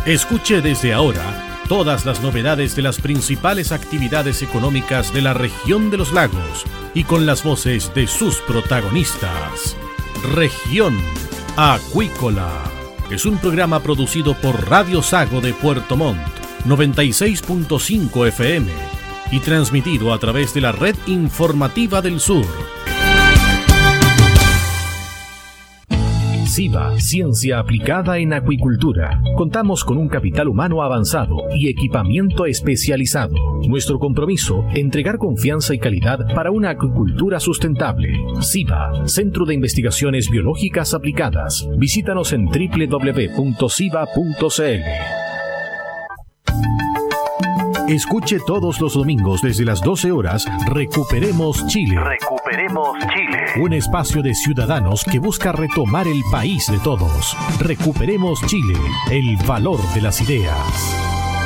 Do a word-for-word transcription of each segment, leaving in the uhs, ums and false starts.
Escuche desde ahora todas las novedades de las principales actividades económicas de la región de los lagos y con las voces de sus protagonistas. Región Acuícola es un programa producido por Radio Sago de Puerto Montt, noventa y seis punto cinco F M y transmitido a través de la Red Informativa del Sur. SIVA, Ciencia Aplicada en Acuicultura. Contamos con un capital humano avanzado y equipamiento especializado. Nuestro compromiso, entregar confianza y calidad para una acuicultura sustentable. SIVA, Centro de Investigaciones Biológicas Aplicadas. Visítanos en doble u doble u doble u punto siva punto c l. Escuche todos los domingos desde las doce horas Recuperemos Chile. Recuperemos Chile. Un espacio de ciudadanos que busca retomar el país de todos. Recuperemos Chile, el valor de las ideas.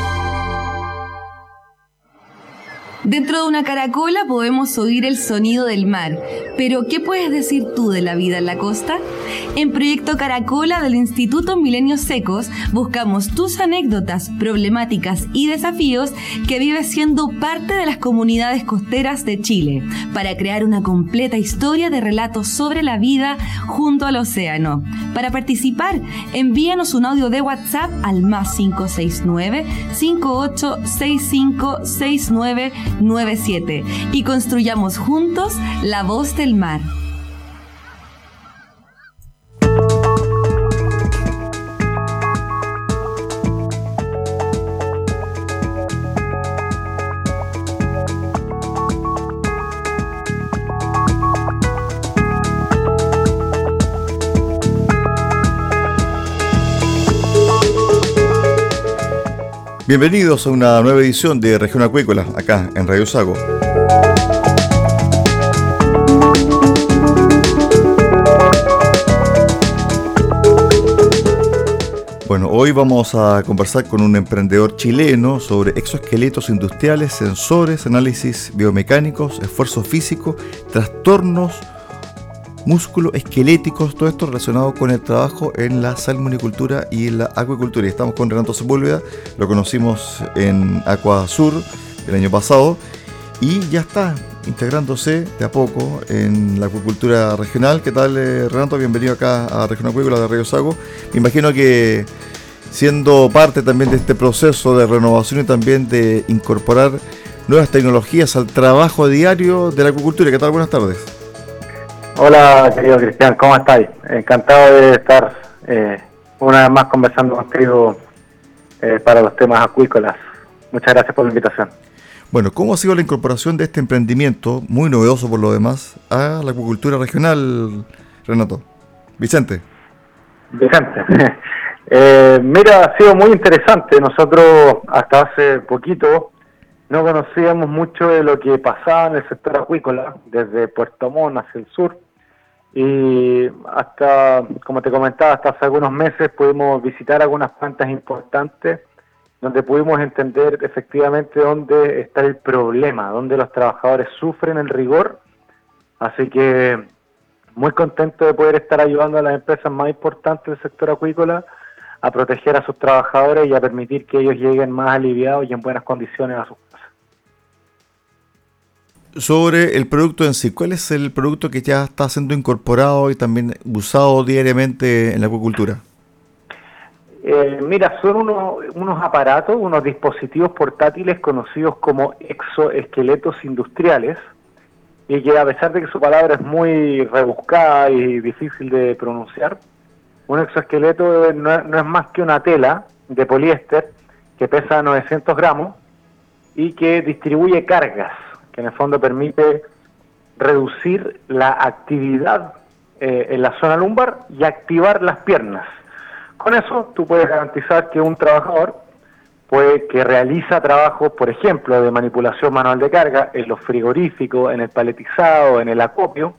Dentro de una caracola podemos oír el sonido del mar, pero ¿qué puedes decir tú de la vida en la costa? En Proyecto Caracola del Instituto Milenios Secos buscamos tus anécdotas, problemáticas y desafíos que vives siendo parte de las comunidades costeras de Chile, para crear una completa historia de relatos sobre la vida junto al océano. Para participar, envíanos un audio de WhatsApp al más cinco seis nueve, cinco ocho seis cinco, seis nueve nueve siete y construyamos juntos la voz del mar. Bienvenidos a una nueva edición de Región Acuícola, acá en Radio Sago. Bueno, hoy vamos a conversar con un emprendedor chileno sobre exoesqueletos industriales, sensores, análisis biomecánicos, esfuerzo físico, trastornos músculo-esqueléticos, todo esto relacionado con el trabajo en la salmonicultura y en la acuicultura. Y estamos con Renato Sepúlveda, lo conocimos en Acuasur el año pasado y ya está integrándose de a poco en la acuicultura regional. ¿Qué tal, eh, Renato? Bienvenido acá a Región Acuícola de Radio Sago. Me imagino que siendo parte también de este proceso de renovación y también de incorporar nuevas tecnologías al trabajo diario de la acuicultura. ¿Qué tal? Buenas tardes. Hola, querido Cristian, ¿cómo estáis? Encantado de estar eh, una vez más conversando contigo eh, para los temas acuícolas. Muchas gracias por la invitación. Bueno, ¿cómo ha sido la incorporación de este emprendimiento, muy novedoso por lo demás, a la acuicultura regional, Renato? Vicente. Vicente. eh, mira, ha sido muy interesante. Nosotros hasta hace poquito no conocíamos mucho de lo que pasaba en el sector acuícola, desde Puerto Montt hacia el sur. Y hasta, como te comentaba, hasta hace algunos meses pudimos visitar algunas plantas importantes donde pudimos entender efectivamente dónde está el problema, dónde los trabajadores sufren el rigor. Así que muy contento de poder estar ayudando a las empresas más importantes del sector acuícola a proteger a sus trabajadores y a permitir que ellos lleguen más aliviados y en buenas condiciones a sus casas. Sobre el producto en sí, ¿cuál es el producto que ya está siendo incorporado y también usado diariamente en la acuicultura? Eh, mira, son unos, unos aparatos, unos dispositivos portátiles conocidos como exoesqueletos industriales, y que a pesar de que su palabra es muy rebuscada y difícil de pronunciar, un exoesqueleto no, no es más que una tela de poliéster que pesa novecientos gramos y que distribuye cargas, que en el fondo permite reducir la actividad eh, en la zona lumbar y activar las piernas. Con eso tú puedes garantizar que un trabajador puede, que realiza trabajos, por ejemplo, de manipulación manual de carga en los frigoríficos, en el paletizado, en el acopio,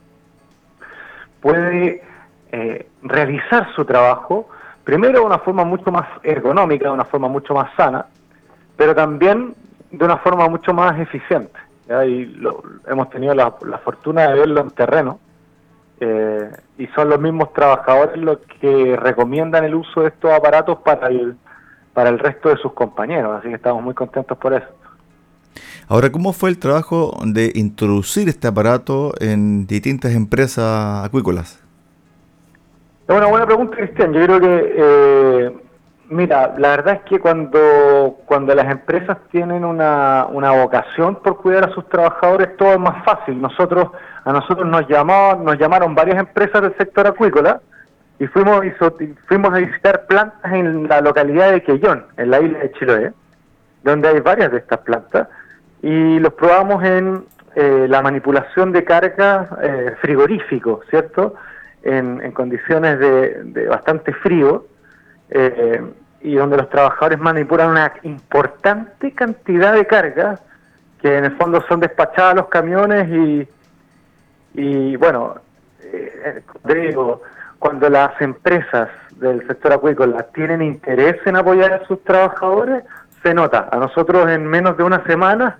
puede eh, realizar su trabajo primero de una forma mucho más ergonómica, de una forma mucho más sana, pero también de una forma mucho más eficiente. ¿Ya? Y lo, hemos tenido la, la fortuna de verlo en terreno, eh, y son los mismos trabajadores los que recomiendan el uso de estos aparatos para el, para el resto de sus compañeros, así que estamos muy contentos por eso. Ahora, ¿cómo fue el trabajo de introducir este aparato en distintas empresas acuícolas? Es una buena pregunta, Cristian. Yo creo que, eh, mira, la verdad es que cuando, cuando las empresas tienen una, una vocación por cuidar a sus trabajadores, todo es más fácil. Nosotros, a nosotros nos llamó, nos llamaron varias empresas del sector acuícola y fuimos, fuimos a visitar plantas en la localidad de Quellón, en la isla de Chiloé, donde hay varias de estas plantas, y los probamos en eh, la manipulación de carga eh, frigorífico, ¿cierto?, en, en condiciones de, de bastante frío, eh, y donde los trabajadores manipulan una importante cantidad de carga que en el fondo son despachadas a los camiones y, y bueno, eh, digo, cuando las empresas del sector acuícola tienen interés en apoyar a sus trabajadores, se nota. A nosotros en menos de una semana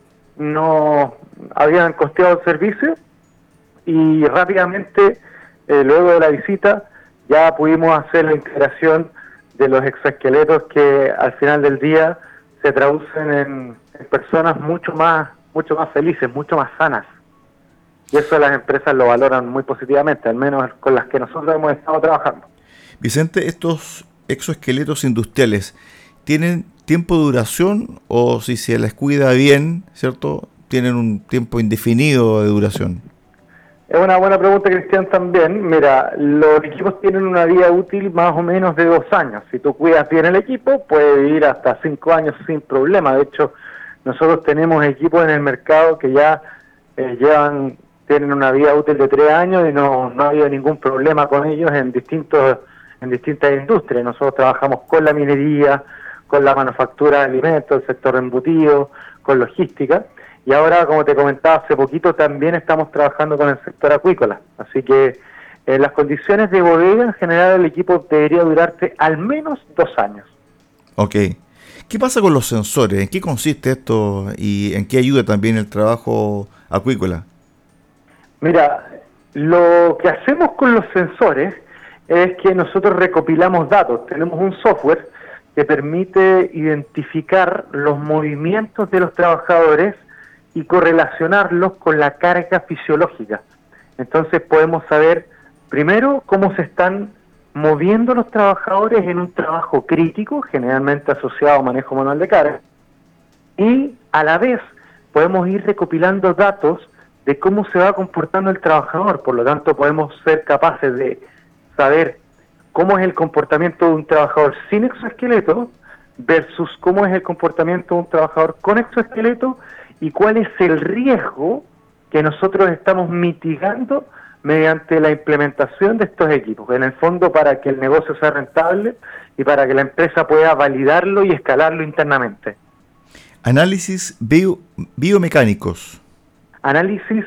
no habían costeado el servicio y rápidamente, eh, luego de la visita, ya pudimos hacer la integración de los exoesqueletos que al final del día se traducen en, en personas mucho más, mucho más felices, mucho más sanas. Y eso las empresas lo valoran muy positivamente, al menos con las que nosotros hemos estado trabajando. Vicente, estos exoesqueletos industriales, ¿tienen tiempo de duración o si se les cuida bien, cierto, tienen un tiempo indefinido de duración? Es una buena pregunta, Cristian, también. Mira, los equipos tienen una vida útil más o menos de dos años. Si tú cuidas bien el equipo, puede vivir hasta cinco años sin problema. De hecho, nosotros tenemos equipos en el mercado que ya eh, llevan, tienen una vida útil de tres años y no, no ha habido ningún problema con ellos en distintos, en distintas industrias. Nosotros trabajamos con la minería, con la manufactura de alimentos, el sector embutido, con logística. Y ahora, como te comentaba hace poquito, también estamos trabajando con el sector acuícola. Así que en las condiciones de bodega, en general, el equipo debería durarte al menos dos años. Ok. ¿Qué pasa con los sensores? ¿En qué consiste esto y en qué ayuda también el trabajo acuícola? Mira, lo que hacemos con los sensores es que nosotros recopilamos datos. Tenemos un software que permite identificar los movimientos de los trabajadores y correlacionarlos con la carga fisiológica. Entonces podemos saber, primero, cómo se están moviendo los trabajadores en un trabajo crítico, generalmente asociado a manejo manual de carga, y a la vez podemos ir recopilando datos de cómo se va comportando el trabajador. Por lo tanto, podemos ser capaces de saber cómo es el comportamiento de un trabajador sin exoesqueleto versus cómo es el comportamiento de un trabajador con exoesqueleto y cuál es el riesgo que nosotros estamos mitigando mediante la implementación de estos equipos, en el fondo para que el negocio sea rentable y para que la empresa pueda validarlo y escalarlo internamente. Análisis bio, biomecánicos. Análisis,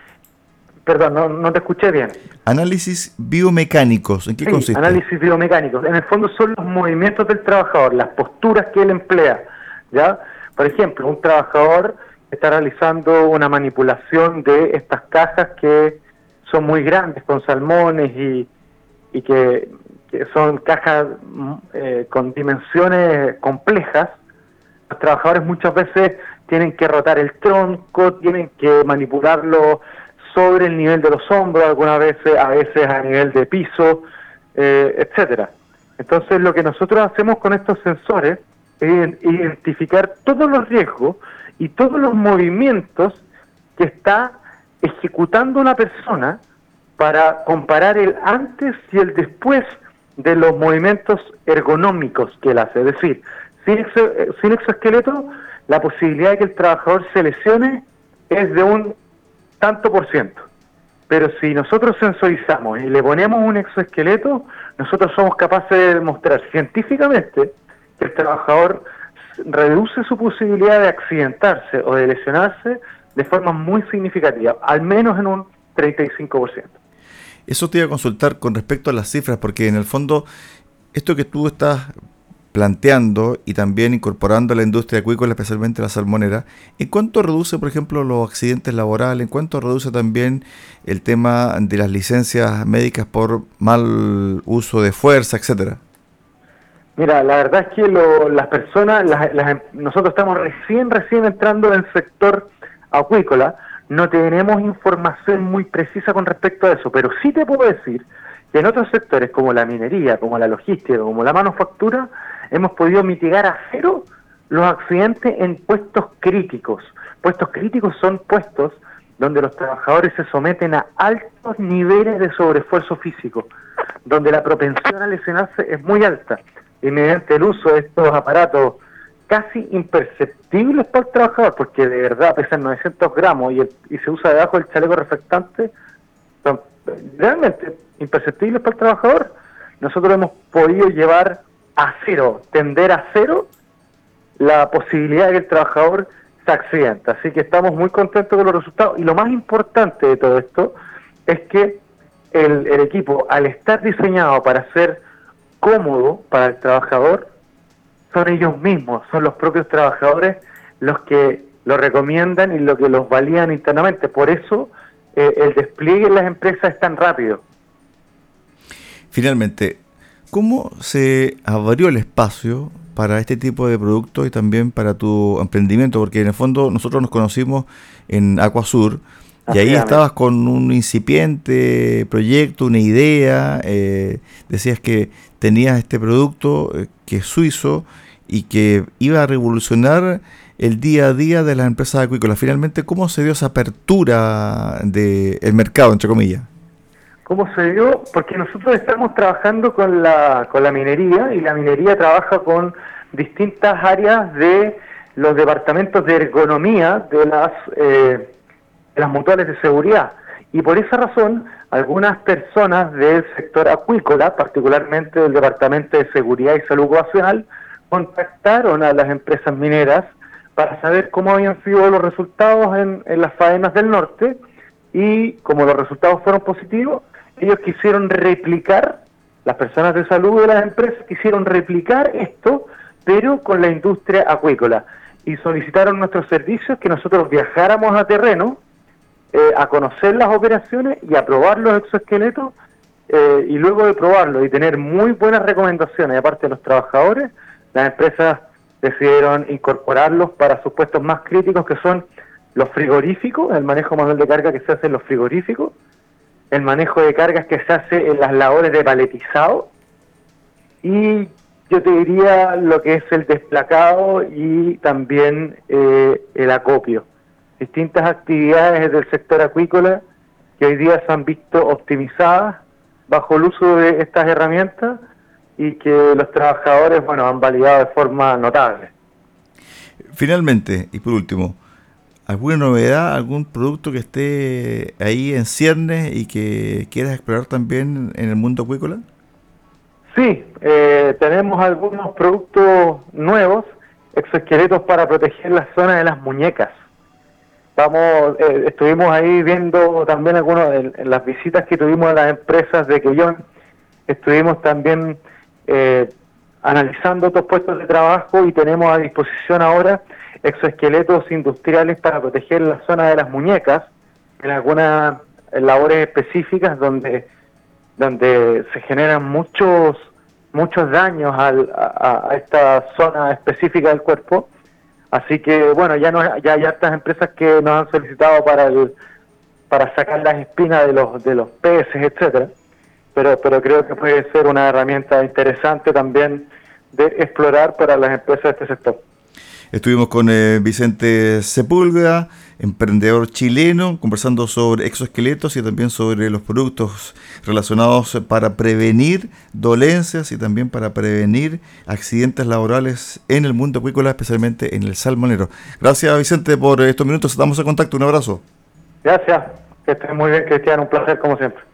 perdón, no, no te escuché bien. Análisis biomecánicos, ¿en qué sí, consiste? Análisis biomecánicos, en el fondo son los movimientos del trabajador, las posturas que él emplea, ¿ya? Por ejemplo, un trabajador está realizando una manipulación de estas cajas que son muy grandes, con salmones y, y que, que son cajas eh, con dimensiones complejas. Los trabajadores muchas veces tienen que rotar el tronco, tienen que manipularlo sobre el nivel de los hombros, algunas veces, a veces a nivel de piso, eh, etcétera. Entonces, lo que nosotros hacemos con estos sensores es identificar todos los riesgos y todos los movimientos que está ejecutando una persona para comparar el antes y el después de los movimientos ergonómicos que él hace. Es decir, sin, exo, sin exoesqueleto, la posibilidad de que el trabajador se lesione es de un tanto por ciento. Pero si nosotros sensorizamos y le ponemos un exoesqueleto, nosotros somos capaces de demostrar científicamente que el trabajador reduce su posibilidad de accidentarse o de lesionarse de forma muy significativa, al menos en un treinta y cinco por ciento. Eso te iba a consultar con respecto a las cifras, porque en el fondo esto que tú estás planteando y también incorporando a la industria acuícola, especialmente la salmonera, ¿en cuánto reduce, por ejemplo, los accidentes laborales? ¿En cuánto reduce también el tema de las licencias médicas por mal uso de fuerza, etcétera? Mira, la verdad es que lo, las personas, las, las, nosotros estamos recién, recién entrando en el sector acuícola, no tenemos información muy precisa con respecto a eso, pero sí te puedo decir que en otros sectores como la minería, como la logística, como la manufactura, hemos podido mitigar a cero los accidentes en puestos críticos. Puestos críticos son puestos donde los trabajadores se someten a altos niveles de sobreesfuerzo físico, donde la propensión a lesionarse es muy alta, y mediante el uso de estos aparatos casi imperceptibles para el trabajador, porque de verdad pesan novecientos gramos y, el, y se usa debajo del chaleco reflectante, son realmente imperceptibles para el trabajador. Nosotros hemos podido llevar a cero, tender a cero la posibilidad de que el trabajador se accidente. Así que estamos muy contentos con los resultados, y lo más importante de todo esto es que el, el equipo, al estar diseñado para ser cómodo para el trabajador, son ellos mismos, son los propios trabajadores los que lo recomiendan y los que los validan internamente. Por eso eh, el despliegue en las empresas es tan rápido. Finalmente, ¿cómo se abrió el espacio para este tipo de productos y también para tu emprendimiento? Porque en el fondo nosotros nos conocimos en Aquasur, y ahí estabas con un incipiente proyecto, una idea, eh, decías que tenías este producto eh, que es suizo y que iba a revolucionar el día a día de las empresas acuícolas. Finalmente, ¿cómo se dio esa apertura del mercado, entre comillas? ¿Cómo se dio? Porque nosotros estamos trabajando con la, con la minería, y la minería trabaja con distintas áreas de los departamentos de ergonomía de las... Eh, las mutuales de seguridad, y por esa razón algunas personas del sector acuícola, particularmente del Departamento de Seguridad y Salud Ocupacional, contactaron a las empresas mineras para saber cómo habían sido los resultados en, en las faenas del norte, y como los resultados fueron positivos, ellos quisieron replicar, las personas de salud de las empresas quisieron replicar esto, pero con la industria acuícola, y solicitaron nuestros servicios, que nosotros viajáramos a terreno, Eh, a conocer las operaciones y a probar los exoesqueletos, eh, y luego de probarlo y tener muy buenas recomendaciones de parte de los trabajadores, las empresas decidieron incorporarlos para sus puestos más críticos, que son los frigoríficos, el manejo manual de carga que se hace en los frigoríficos, el manejo de cargas que se hace en las labores de paletizado, y yo te diría lo que es el desplacado y también eh, el acopio. Distintas actividades del sector acuícola que hoy día se han visto optimizadas bajo el uso de estas herramientas, y que los trabajadores, bueno, han validado de forma notable. Finalmente, y por último, ¿alguna novedad, algún producto que esté ahí en ciernes y que quieras explorar también en el mundo acuícola? Sí, eh, tenemos algunos productos nuevos, exoesqueletos para proteger la zona de las muñecas. Vamos, eh, estuvimos ahí viendo también algunos en, en las visitas que tuvimos a las empresas de Quellón, estuvimos también eh, analizando otros puestos de trabajo, y tenemos a disposición ahora exoesqueletos industriales para proteger la zona de las muñecas en algunas labores específicas donde donde se generan muchos muchos daños al, a, a esta zona específica del cuerpo. Así que bueno, ya no ya hay hartas empresas que nos han solicitado para el para sacar las espinas de los de los peces, etcétera. Pero pero creo que puede ser una herramienta interesante también de explorar para las empresas de este sector. Estuvimos con eh, Vicente Sepúlveda, emprendedor chileno, conversando sobre exoesqueletos y también sobre los productos relacionados para prevenir dolencias y también para prevenir accidentes laborales en el mundo acuícola, especialmente en el salmonero. Gracias, Vicente, por estos minutos. Estamos en contacto. Un abrazo. Gracias. Que estés muy bien, Cristian. Un placer, como siempre.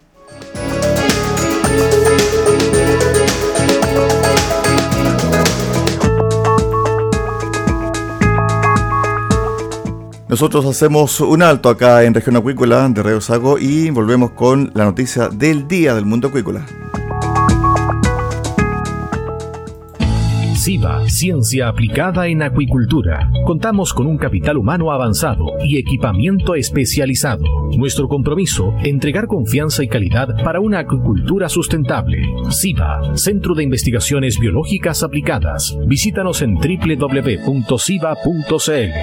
Nosotros hacemos un alto acá en Región Acuícola de Radio Sago y volvemos con la noticia del día del mundo acuícola. SIVA, Ciencia Aplicada en Acuicultura. Contamos con un capital humano avanzado y equipamiento especializado. Nuestro compromiso, entregar confianza y calidad para una acuicultura sustentable. SIVA, Centro de Investigaciones Biológicas Aplicadas. Visítanos en doble u doble u doble u punto siva punto c l.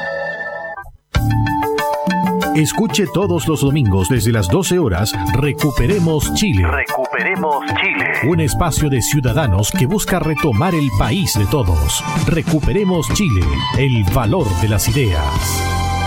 Escuche todos los domingos desde las doce horas Recuperemos Chile. Recuperemos Chile. Un espacio de ciudadanos que busca retomar el país de todos. Recuperemos Chile, el valor de las ideas.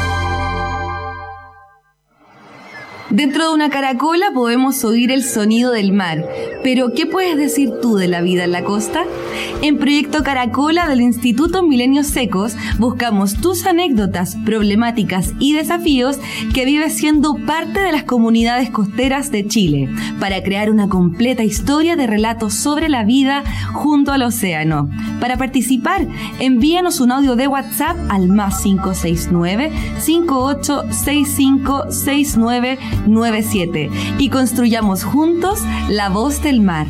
Dentro de una caracola podemos oír el sonido del mar, pero ¿qué puedes decir tú de la vida en la costa? En Proyecto Caracola del Instituto Milenios Secos buscamos tus anécdotas, problemáticas y desafíos que vives siendo parte de las comunidades costeras de Chile, para crear una completa historia de relatos sobre la vida junto al océano. Para participar, envíanos un audio de WhatsApp al más cinco seis nueve, cinco ocho seis cinco, seis nueve nueve siete y construyamos juntos la voz del mar.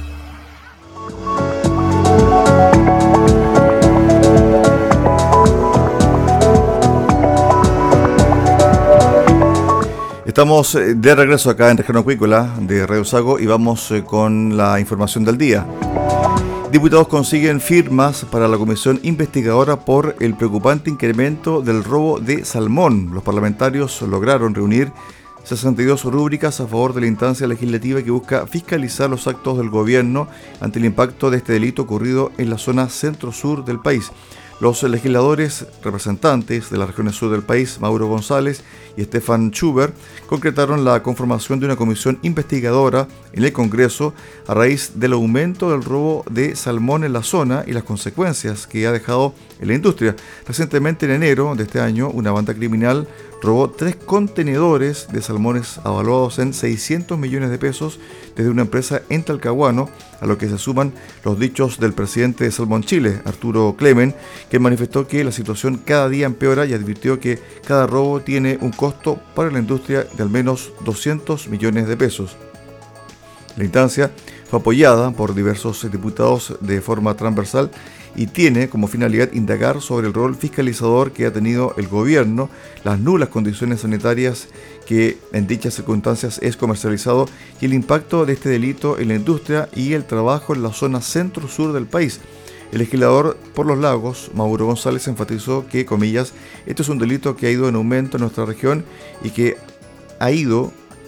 Estamos de regreso acá en Región Acuícola de Radio Sago y vamos con la información del día. Diputados consiguen firmas para la comisión investigadora por el preocupante incremento del robo de salmón. Los parlamentarios lograron reunir sesenta y dos rúbricas a favor de la instancia legislativa que busca fiscalizar los actos del gobierno ante el impacto de este delito ocurrido en la zona centro-sur del país. Los legisladores representantes de las regiones sur del país, Mauro González y Stefan Schubert, concretaron la conformación de una comisión investigadora en el Congreso a raíz del aumento del robo de salmón en la zona y las consecuencias que ha dejado en la industria. Recientemente, en enero de este año, una banda criminal robó tres contenedores de salmones avaluados en seiscientos millones de pesos desde una empresa en Talcahuano, a lo que se suman los dichos del presidente de Salmón Chile, Arturo Clemen, que manifestó que la situación cada día empeora y advirtió que cada robo tiene un costo para la industria de al menos doscientos millones de pesos. La instancia fue apoyada por diversos diputados de forma transversal y tiene como finalidad indagar sobre el rol fiscalizador que ha tenido el gobierno, las nulas condiciones sanitarias que en dichas circunstancias es comercializado y el impacto de este delito en la industria y el trabajo en la zona centro-sur del país. El legislador por los lagos, Mauro González, enfatizó que, comillas, esto es un delito que ha ido en aumento en nuestra región y que ha ido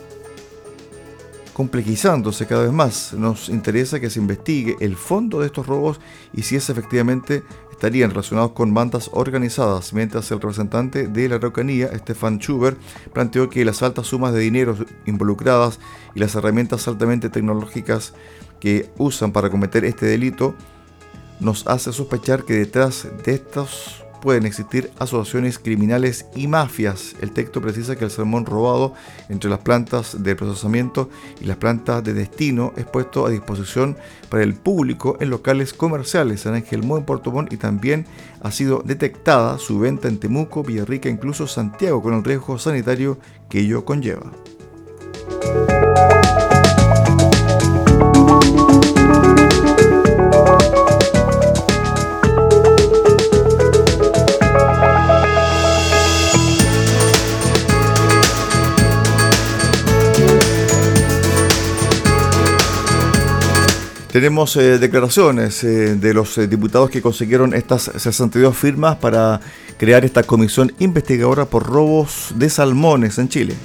complejizándose cada vez más. Nos interesa que se investigue el fondo de estos robos y si es efectivamente estarían relacionados con bandas organizadas, mientras el representante de la Araucanía, Stefan Schubert, planteó que las altas sumas de dinero involucradas y las herramientas altamente tecnológicas que usan para cometer este delito nos hace sospechar que detrás de estos pueden existir asociaciones criminales y mafias. El texto precisa que el salmón robado entre las plantas de procesamiento y las plantas de destino es puesto a disposición para el público en locales comerciales en Ángel Mo, en Puerto Montt, y también ha sido detectada su venta en Temuco, Villarrica, incluso Santiago, con el riesgo sanitario que ello conlleva. Tenemos eh, declaraciones eh, de los eh, diputados que consiguieron estas sesenta y dos firmas para crear esta comisión investigadora por robos de salmones en Chile.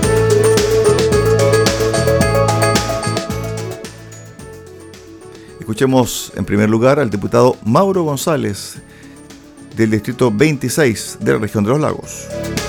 Escuchemos en primer lugar al diputado Mauro González del distrito veintiséis de la región de los lagos.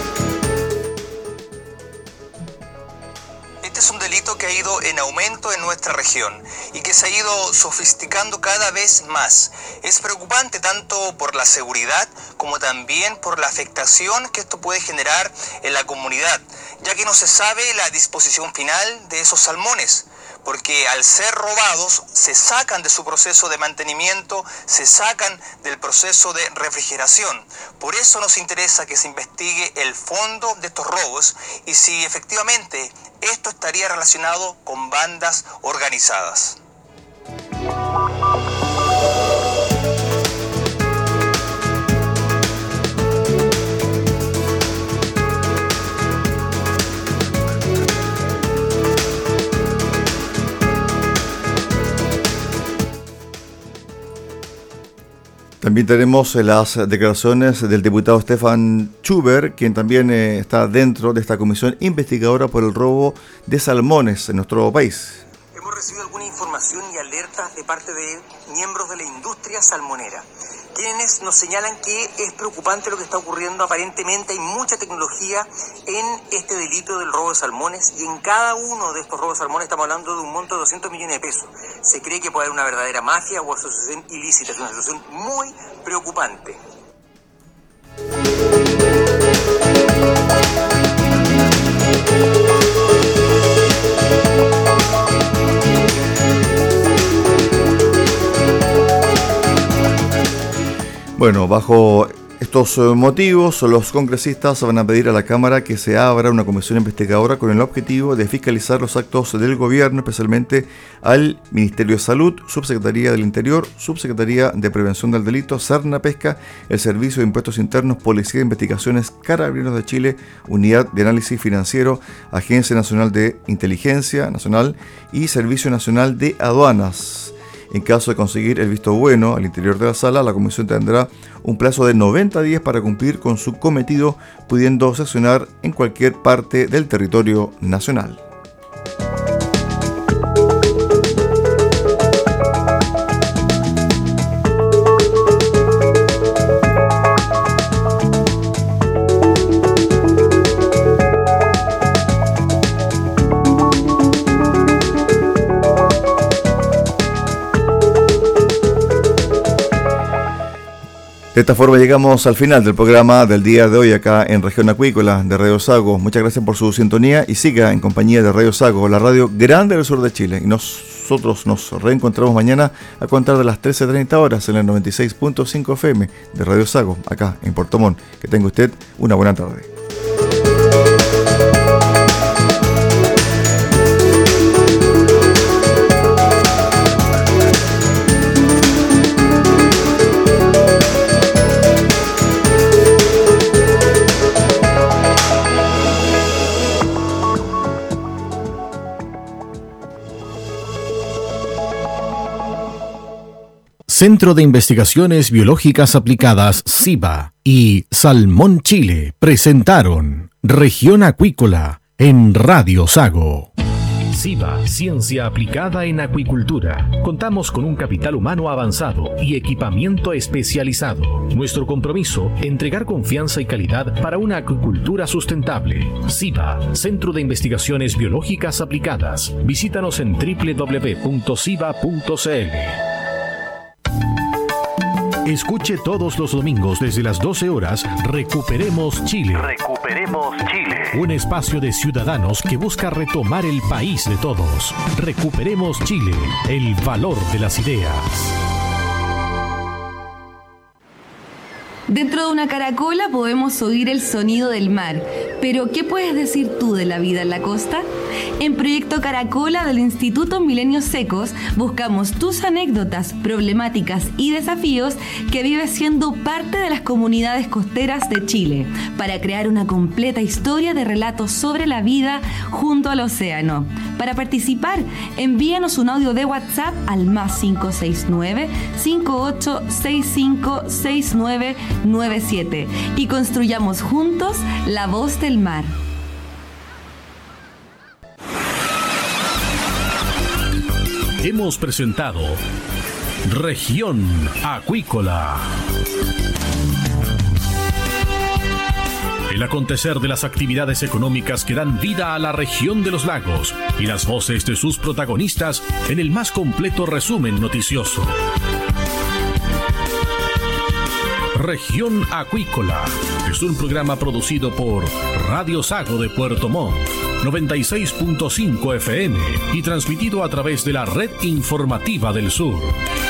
En aumento en nuestra región y que se ha ido sofisticando cada vez más. Es preocupante tanto por la seguridad como también por la afectación que esto puede generar en la comunidad, ya que no se sabe la disposición final de esos salmones, porque al ser robados se sacan de su proceso de mantenimiento, se sacan del proceso de refrigeración. Por eso nos interesa que se investigue el fondo de estos robos y si efectivamente esto estaría relacionado con bandas organizadas. También tenemos eh, las declaraciones del diputado Stefan Schuber, quien también eh, está dentro de esta comisión investigadora por el robo de salmones en nuestro país. Hemos recibido alguna información y alertas de parte de miembros de la industria salmonera, quienes nos señalan que es preocupante lo que está ocurriendo. Aparentemente hay mucha tecnología en este delito del robo de salmones, y en cada uno de estos robos de salmones estamos hablando de un monto de doscientos millones de pesos. Se cree que puede haber una verdadera mafia o asociación ilícita. Es una situación muy preocupante. Bueno, bajo estos motivos, los congresistas van a pedir a la Cámara que se abra una comisión investigadora con el objetivo de fiscalizar los actos del gobierno, especialmente al Ministerio de Salud, Subsecretaría del Interior, Subsecretaría de Prevención del Delito, Serna Pesca, el Servicio de Impuestos Internos, Policía de Investigaciones, Carabineros de Chile, Unidad de Análisis Financiero, Agencia Nacional de Inteligencia Nacional y Servicio Nacional de Aduanas. En caso de conseguir el visto bueno al interior de la sala, la comisión tendrá un plazo de noventa días para cumplir con su cometido, pudiendo sesionar en cualquier parte del territorio nacional. De esta forma llegamos al final del programa del día de hoy acá en Región Acuícola de Radio Sago. Muchas gracias por su sintonía y siga en compañía de Radio Sago, la radio grande del sur de Chile. Y nosotros nos reencontramos mañana a contar de las trece treinta horas en el noventa y seis punto cinco F M de Radio Sago, acá en Puerto Montt. Que tenga usted una buena tarde. Centro de Investigaciones Biológicas Aplicadas CIBA y Salmón Chile presentaron Región Acuícola en Radio Sago. CIBA, Ciencia Aplicada en Acuicultura. Contamos con un capital humano avanzado y equipamiento especializado. Nuestro compromiso, entregar confianza y calidad para una acuicultura sustentable. CIBA, Centro de Investigaciones Biológicas Aplicadas. Visítanos en doble u doble u doble u punto ciba punto c l. Escuche todos los domingos desde las doce horas Recuperemos Chile. Recuperemos Chile. Un espacio de ciudadanos que busca retomar el país de todos. Recuperemos Chile, el valor de las ideas. Dentro de una caracola podemos oír el sonido del mar, pero ¿qué puedes decir tú de la vida en la costa? En Proyecto Caracola del Instituto Milenios Secos buscamos tus anécdotas, problemáticas y desafíos que vives siendo parte de las comunidades costeras de Chile, para crear una completa historia de relatos sobre la vida junto al océano. Para participar, envíanos un audio de WhatsApp al más cinco seis nueve, cinco ocho seis cinco, seis nueve nueve siete y construyamos juntos la voz del mar. Hemos presentado Región Acuícola. El acontecer de las actividades económicas que dan vida a la región de los lagos y las voces de sus protagonistas en el más completo resumen noticioso. Región Acuícola es un programa producido por Radio Sago de Puerto Montt, noventa y seis punto cinco F M y transmitido a través de la Red Informativa del Sur.